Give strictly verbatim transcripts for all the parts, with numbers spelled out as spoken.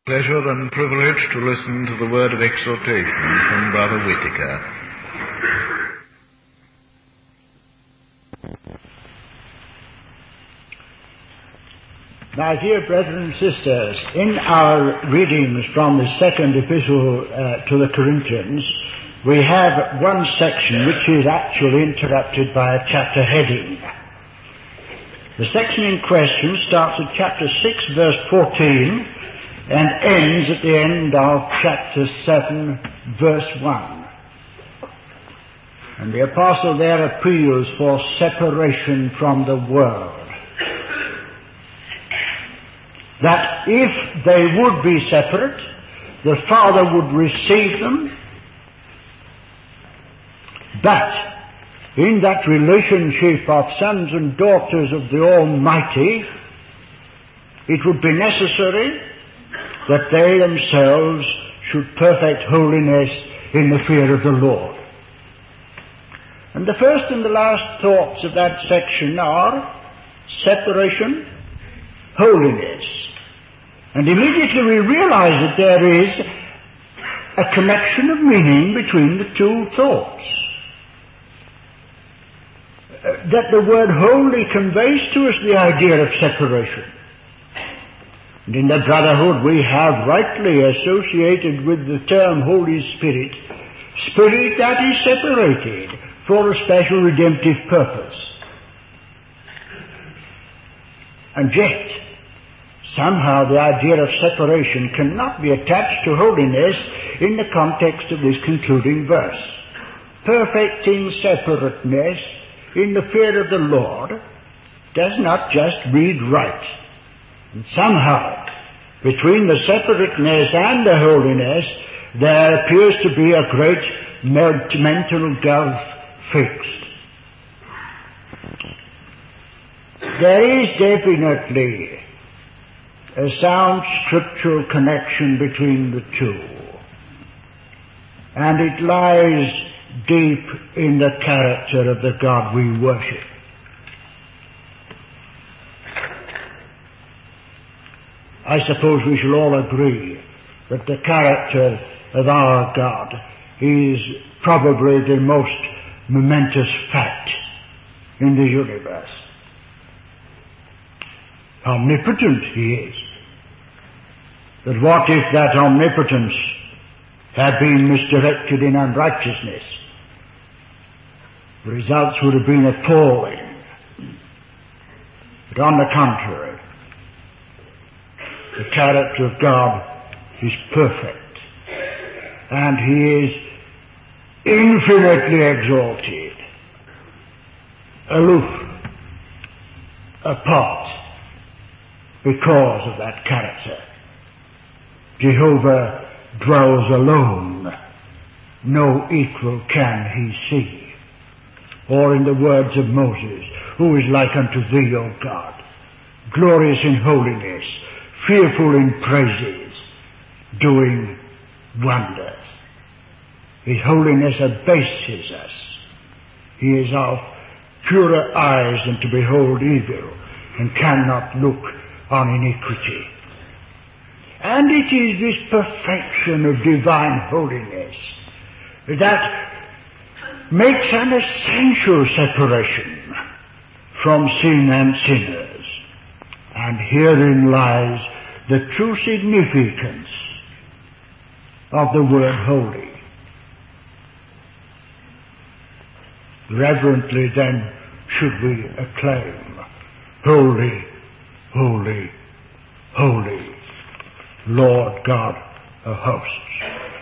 Pleasure and privilege to listen to the word of exhortation from Brother Whitaker. My dear brothers and sisters, in our readings from the second epistle uh, to the Corinthians, we have one section which is actually interrupted by a chapter heading. The section in question starts at chapter six, verse fourteen, and ends at the end of chapter seven, verse one. And the apostle there appeals for separation from the world. That if they would be separate, the Father would receive them, but in that relationship of sons and daughters of the Almighty, it would be necessary that they themselves should perfect holiness in the fear of the Lord. And the first and the last thoughts of that section are separation, holiness. And immediately we realize that there is a connection of meaning between the two thoughts. That the word holy conveys to us the idea of separation. And in the brotherhood we have rightly associated with the term Holy Spirit, Spirit that is separated for a special redemptive purpose. And yet, somehow the idea of separation cannot be attached to holiness in the context of this concluding verse. Perfecting separateness in the fear of the Lord does not just read right. And somehow, between the separateness and the holiness, there appears to be a great mental gulf fixed. There is definitely a sound scriptural connection between the two, and it lies deep in the character of the God we worship. I suppose we shall all agree that the character of our God is probably the most momentous fact in the universe. Omnipotent He is. But what if that omnipotence had been misdirected in unrighteousness? The results would have been appalling. But on the contrary, the character of God is perfect, and He is infinitely exalted, aloof, apart, because of that character. Jehovah dwells alone, no equal can He see. Or in the words of Moses, who is like unto thee, O God, glorious in holiness, fearful in praises, doing wonders. His holiness abases us. He is of purer eyes than to behold evil, and cannot look on iniquity. And it is this perfection of divine holiness that makes an essential separation from sin and sinners. And herein lies the true significance of the word holy. Reverently then should we acclaim, Holy, holy, holy, Lord God of hosts.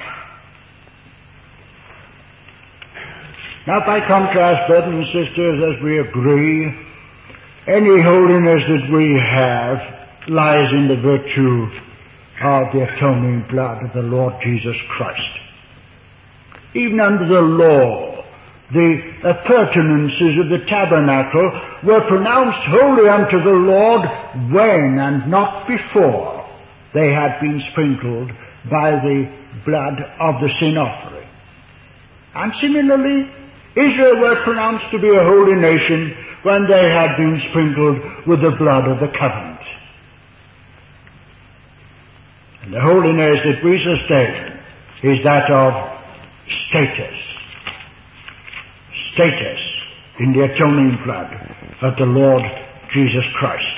Now by contrast, brothers and sisters, as we agree, any holiness that we have lies in the virtue of the atoning blood of the Lord Jesus Christ. Even under the law, the appurtenances of the tabernacle were pronounced holy unto the Lord when and not before they had been sprinkled by the blood of the sin offering. And similarly, Israel were pronounced to be a holy nation when they had been sprinkled with the blood of the covenant. And the holiness that we sustain is that of status. Status in the atoning blood of the Lord Jesus Christ.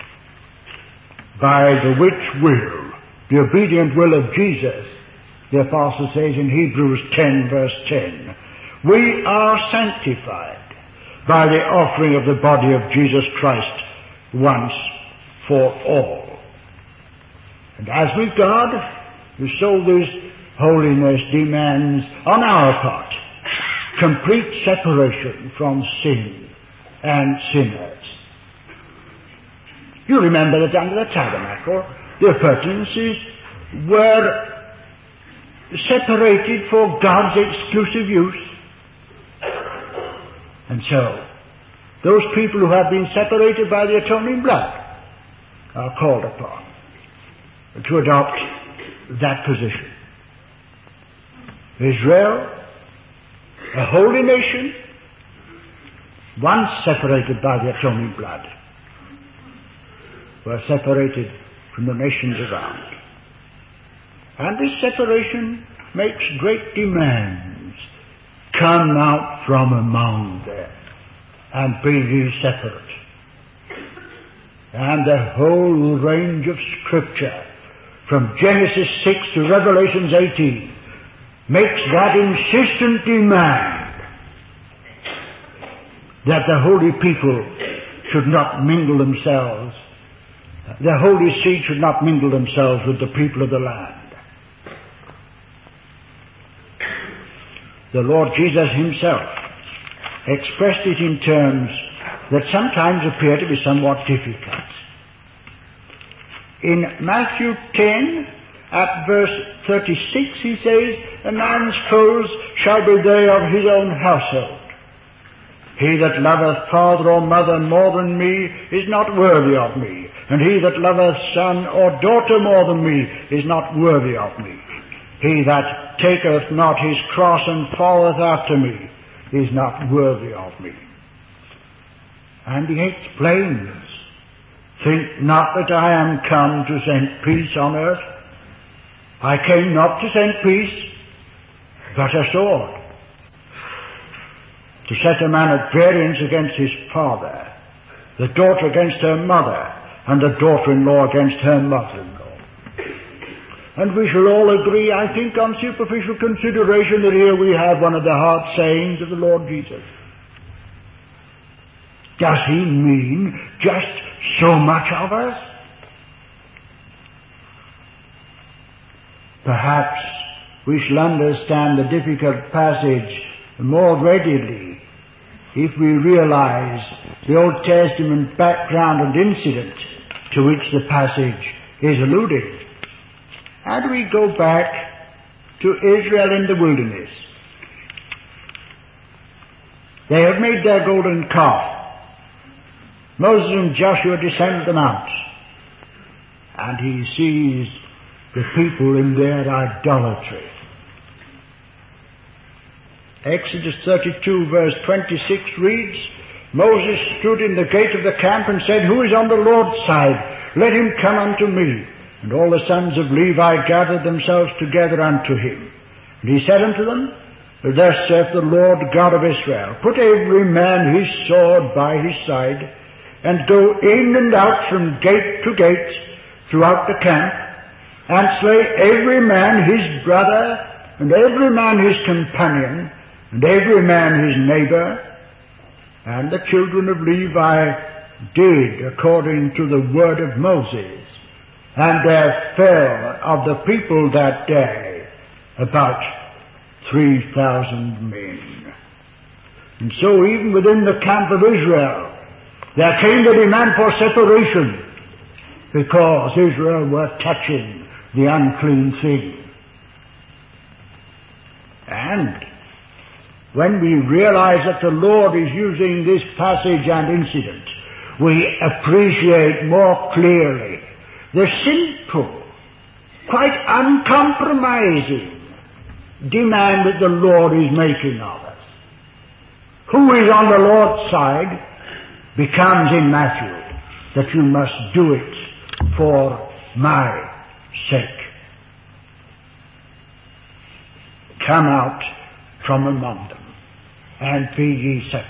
By the which will, the obedient will of Jesus, the apostle says in Hebrews ten verse ten, we are sanctified by the offering of the body of Jesus Christ once for all. And as with God, so this holiness demands on our part complete separation from sin and sinners. You remember that under the tabernacle, the appurtenances were separated for God's exclusive use. And so, those people who have been separated by the atoning blood are called upon to adopt that position. Israel, a holy nation, once separated by the atoning blood, were separated from the nations around. And this separation makes great demands. Come out from among them and be ye separate. And the whole range of Scripture, from Genesis six to Revelation eighteen, makes that insistent demand that the holy people should not mingle themselves, the holy seed should not mingle themselves with the people of the land. The Lord Jesus himself expressed it in terms that sometimes appear to be somewhat difficult. In Matthew ten, at verse thirty-six, he says, a man's foes shall be they of his own household. He that loveth father or mother more than me is not worthy of me, and he that loveth son or daughter more than me is not worthy of me. He that taketh not his cross and followeth after me is not worthy of me. And he explains, think not that I am come to send peace on earth. I came not to send peace, but a sword, to set a man at variance against his father, the daughter against her mother, and the daughter-in-law against her mother-in-law. And we shall all agree, I think, on superficial consideration, that here we have one of the heart sayings of the Lord Jesus. Does he mean just so much of us? Perhaps we shall understand the difficult passage more readily if we realize the Old Testament background and incident to which the passage is alluding. And we go back to Israel in the wilderness. They have made their golden calf. Moses and Joshua descend the mount, and he sees the people in their idolatry. Exodus thirty-two verse twenty-six reads, Moses stood in the gate of the camp and said, who is on the Lord's side? Let him come unto me. And all the sons of Levi gathered themselves together unto him. And he said unto them, thus saith the Lord God of Israel, put every man his sword by his side, and go in and out from gate to gate throughout the camp, and slay every man his brother, and every man his companion, and every man his neighbor. And the children of Levi did according to the word of Moses. And there fell of the people that day about three thousand men. And so even within the camp of Israel, there came the demand for separation, because Israel were touching the unclean thing. And when we realize that the Lord is using this passage and incident, we appreciate more clearly the simple, quite uncompromising demand that the Lord is making of us. Who is on the Lord's side becomes in Matthew that you must do it for my sake. come out from among them, and be ye separate.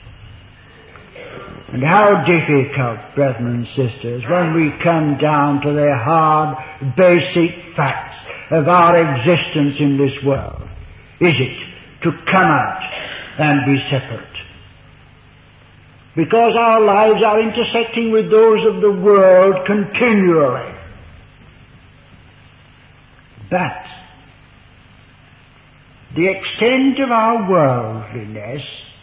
And how difficult, brethren and sisters, when we come down to the hard, basic facts of our existence in this world, is it to come out and be separate. Because our lives are intersecting with those of the world continually. But the extent of our worldliness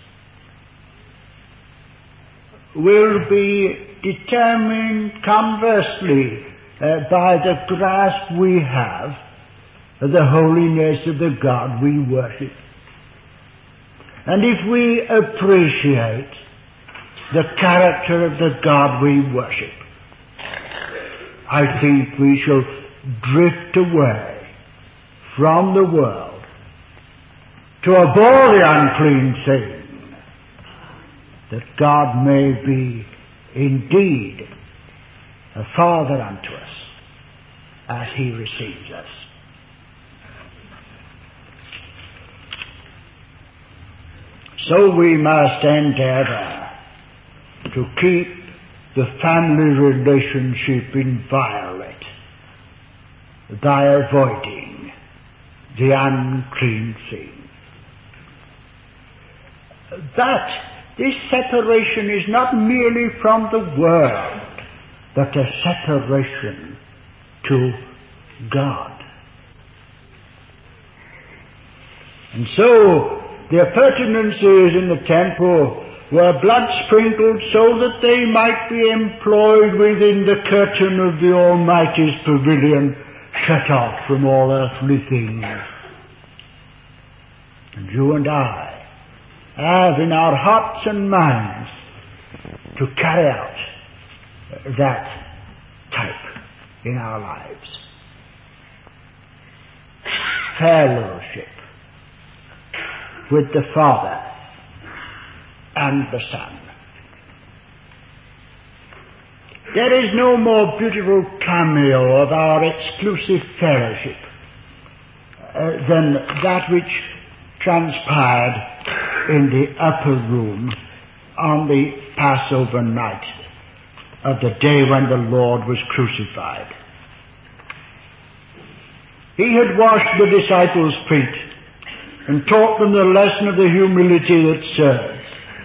will be determined conversely uh, by the grasp we have of the holiness of the God we worship. And if we appreciate the character of the God we worship, I think we shall drift away from the world to abhor the unclean thing, that God may be indeed a Father unto us as He receives us. So we must endeavor to keep the family relationship inviolate by avoiding the unclean thing. But this separation is not merely from the world, but a separation to God. And so the appurtenances in the temple were blood sprinkled so that they might be employed within the curtain of the Almighty's pavilion, shut off from all earthly things. And you and I have in our hearts and minds to carry out that type in our lives. Fellowship with the Father and the Son. There is no more beautiful cameo of our exclusive fellowship uh, than that which transpired in the upper room on the Passover night of the day when the Lord was crucified. He had washed the disciples' feet and taught them the lesson of the humility that serves,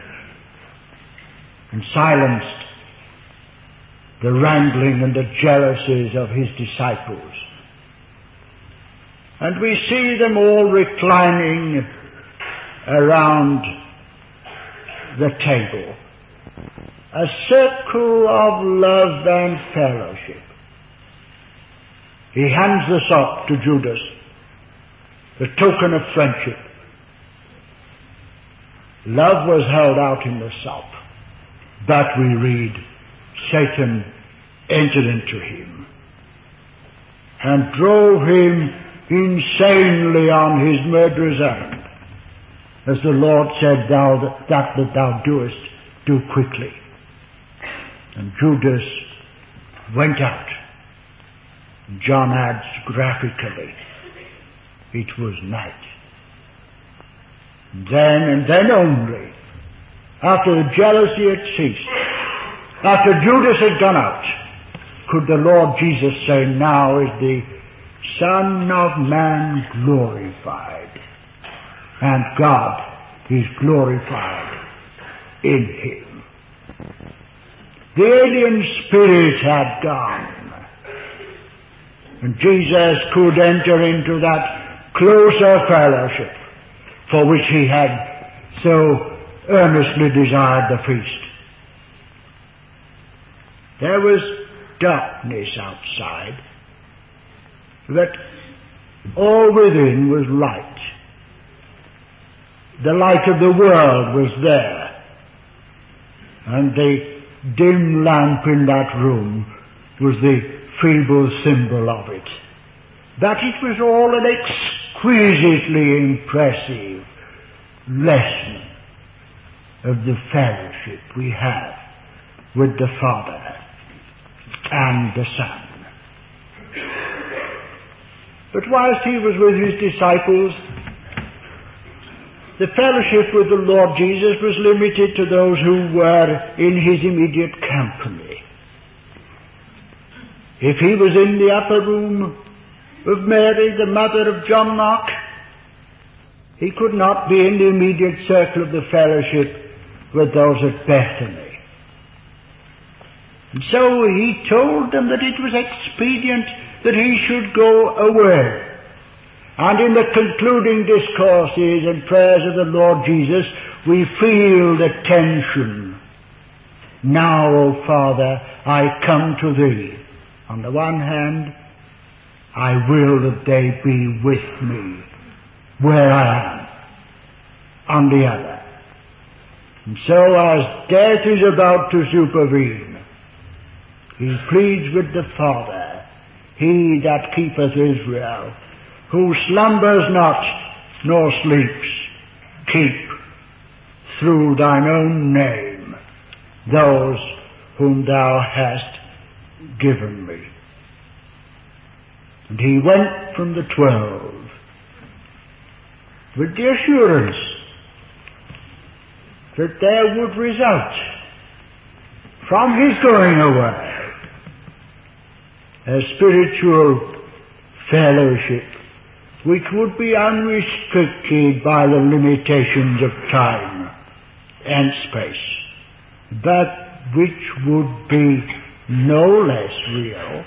and silenced the wrangling and the jealousies of his disciples. And we see them all reclining around the table, a circle of love and fellowship. He hands the sop to Judas, the token of friendship. Love was held out in the sop, but we read, Satan entered into him and drove him insanely on his murderous errand. As the Lord said, thou, that that thou doest, do quickly. And Judas went out. John adds graphically, it was night. Then and then only, after the jealousy had ceased, after Judas had gone out, could the Lord Jesus say, now is the Son of Man glorified, and God is glorified in him. The alien spirit had gone, and Jesus could enter into that closer fellowship for which he had so earnestly desired the feast. There was darkness outside, but all within was light. The light of the world was there, and the dim lamp in that room was the feeble symbol of it. That it was all an exquisitely impressive lesson of the fellowship we have with the Father and the Son. But whilst he was with his disciples, the fellowship with the Lord Jesus was limited to those who were in his immediate company. If he was in the upper room of Mary, the mother of John Mark, he could not be in the immediate circle of the fellowship with those at Bethany. And so he told them that it was expedient that he should go away. And in the concluding discourses and prayers of the Lord Jesus, we feel the tension. Now, O Father, I come to thee. On the one hand, I will that they be with me where I am. On the other. And so as death is about to supervene, he pleads with the Father, he that keepeth Israel, who slumbers not nor sleeps, keep through thine own name those whom thou hast given me. And he went from the twelve with the assurance that there would result from his going away a spiritual fellowship which would be unrestricted by the limitations of time and space, but which would be no less real.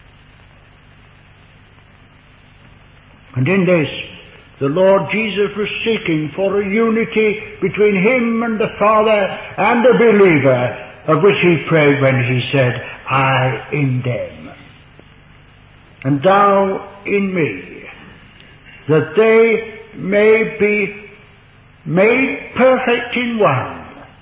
And in this, the Lord Jesus was seeking for a unity between him and the Father and the believer, of which he prayed when he said, I in them, and thou in me, that they may be made perfect in one.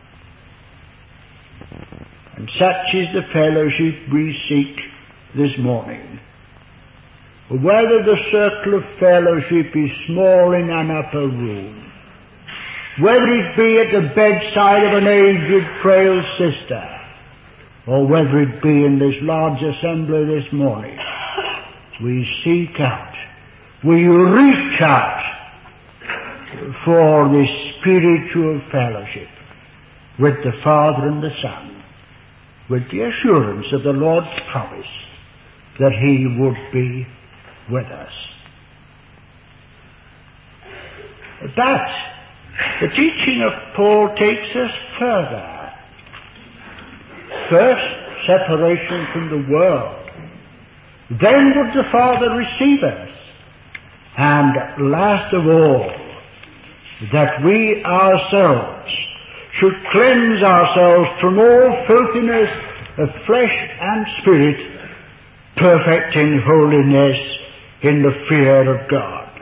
And such is the fellowship we seek this morning. Whether the circle of fellowship is small in an upper room, whether it be at the bedside of an aged, frail sister, or whether it be in this large assembly this morning, we seek out, we reach out for this spiritual fellowship with the Father and the Son, with the assurance of the Lord's promise that he would be with us. But the teaching of Paul takes us further. First, separation from the world. Then would the Father receive us. And last of all, that we ourselves should cleanse ourselves from all filthiness of flesh and spirit, perfecting holiness in the fear of God.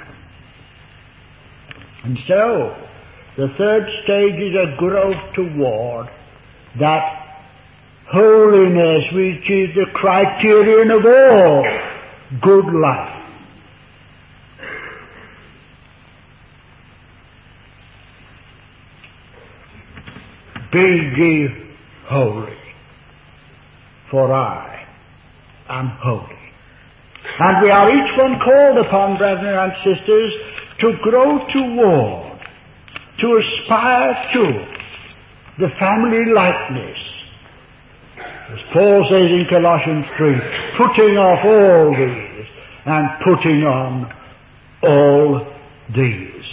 And so, the third stage is a growth toward that holiness which is the criterion of all good life. Be ye holy, for I am holy. And we are each one called upon, brethren and sisters, to grow toward, to aspire to the family likeness. As Paul says in Colossians three, putting off all these and putting on all these.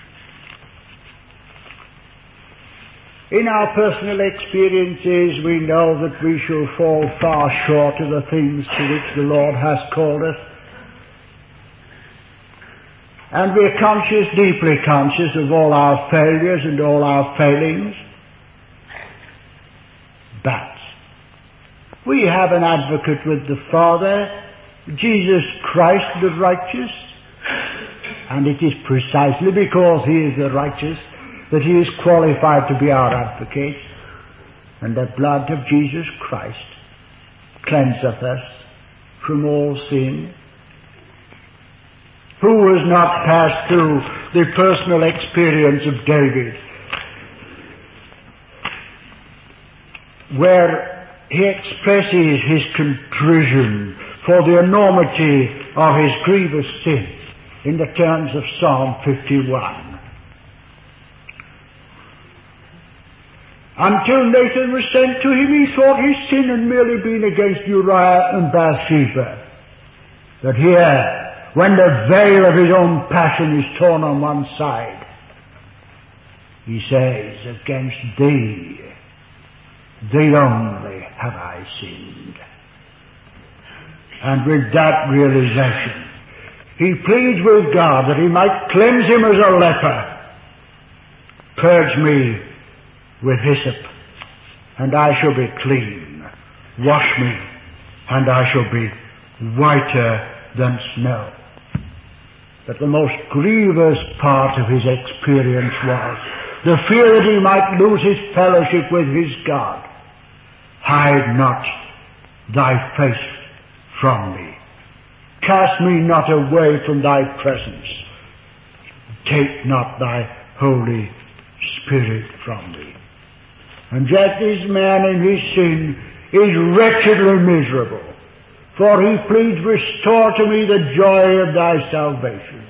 In our personal experiences, we know that we shall fall far short of the things to which the Lord has called us. And we're conscious, deeply conscious of all our failures and all our failings. But we have an advocate with the Father, Jesus Christ the righteous. And it is precisely because he is the righteous that he is qualified to be our advocate, and the blood of Jesus Christ cleanseth us from all sin. Who has not passed through the personal experience of David, where he expresses his contrition for the enormity of his grievous sin in the terms of Psalm fifty-one? Until Nathan was sent to him, he thought his sin had merely been against Uriah and Bathsheba. But here, when the veil of his own passion is torn on one side, he says, against thee, thee only have I sinned. And with that realization, he pleads with God that he might cleanse him as a leper. Purge me with hyssop, and I shall be clean. Wash me, and I shall be whiter than snow. But the most grievous part of his experience was the fear that he might lose his fellowship with his God. Hide not thy face from me. Cast me not away from thy presence. Take not thy Holy Spirit from me. And yet this man in his sin is wretchedly miserable. For he pleads, restore to me the joy of thy salvation.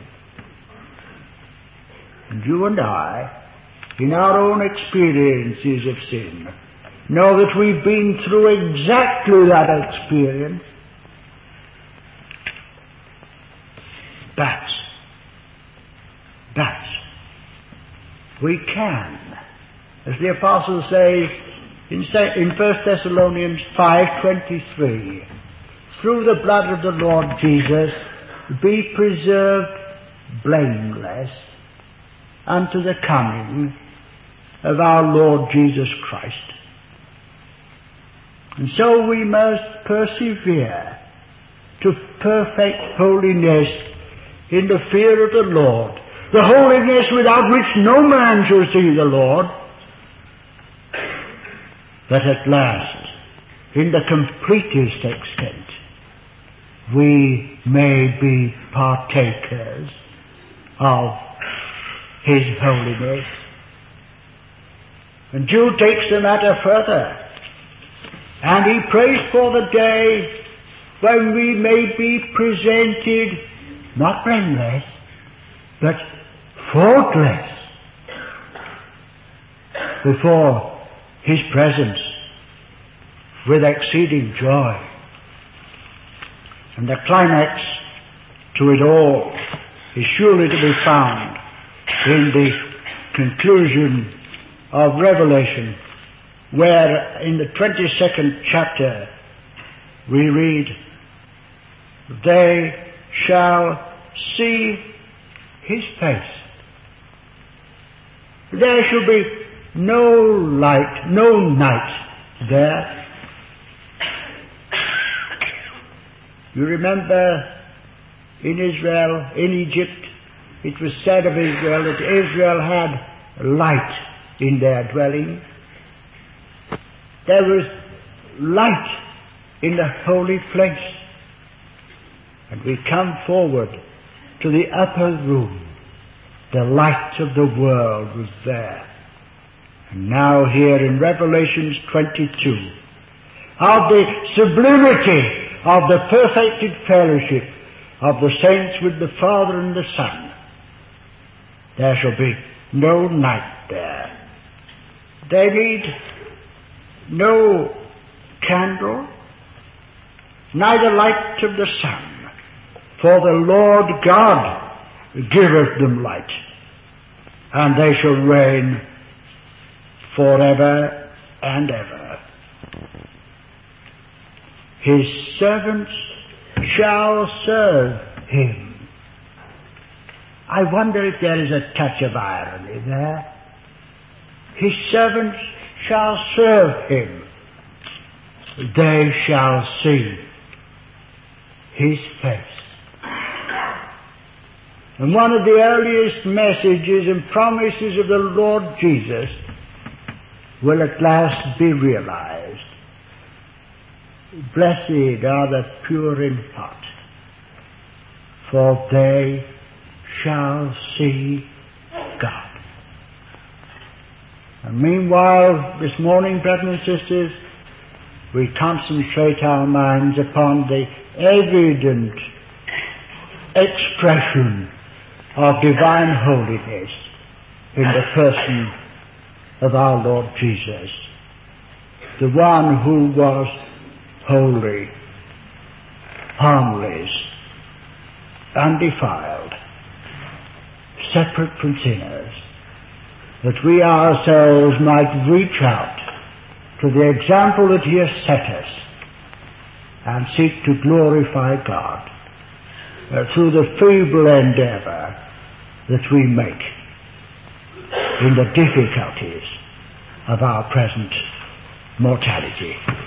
And you and I, in our own experiences of sin, know that we've been through exactly that experience. But, but, we can, as the Apostle says in First Thessalonians five twenty-three, through the blood of the Lord Jesus, be preserved blameless unto the coming of our Lord Jesus Christ. And so we must persevere to perfect holiness in the fear of the Lord, the holiness without which no man shall see the Lord, that at last, in the completest extent, we may be partakers of His holiness. And Jude takes the matter further, and he prays for the day when we may be presented, not blameless, but faultless, before His presence with exceeding joy. And the climax to it all is surely to be found in the conclusion of Revelation, where in the twenty-second chapter we read, they shall see His face. There shall be no light, no night there. You remember in Israel, in Egypt, it was said of Israel that Israel had light in their dwelling. There was light in the holy place. And we come forward to the upper room. The light of the world was there. And now here in Revelations twenty-two, of the sublimity of the perfected fellowship of the saints with the Father and the Son, there shall be no night there. They need no candle, neither light of the sun, for the Lord God giveth them light, and they shall reign forever and ever. His servants shall serve Him. I wonder if there is a touch of irony there. His servants shall serve Him. They shall see His face. And one of the earliest messages and promises of the Lord Jesus will at last be realized. Blessed are the pure in heart, for they shall see God. And meanwhile, this morning, brothers and sisters, we concentrate our minds upon the evident expression of divine holiness in the person of our Lord Jesus, the one who was holy, harmless, undefiled, separate from sinners, that we ourselves might reach out to the example that he has set us and seek to glorify God uh, through the feeble endeavor that we make in the difficulties of our present mortality.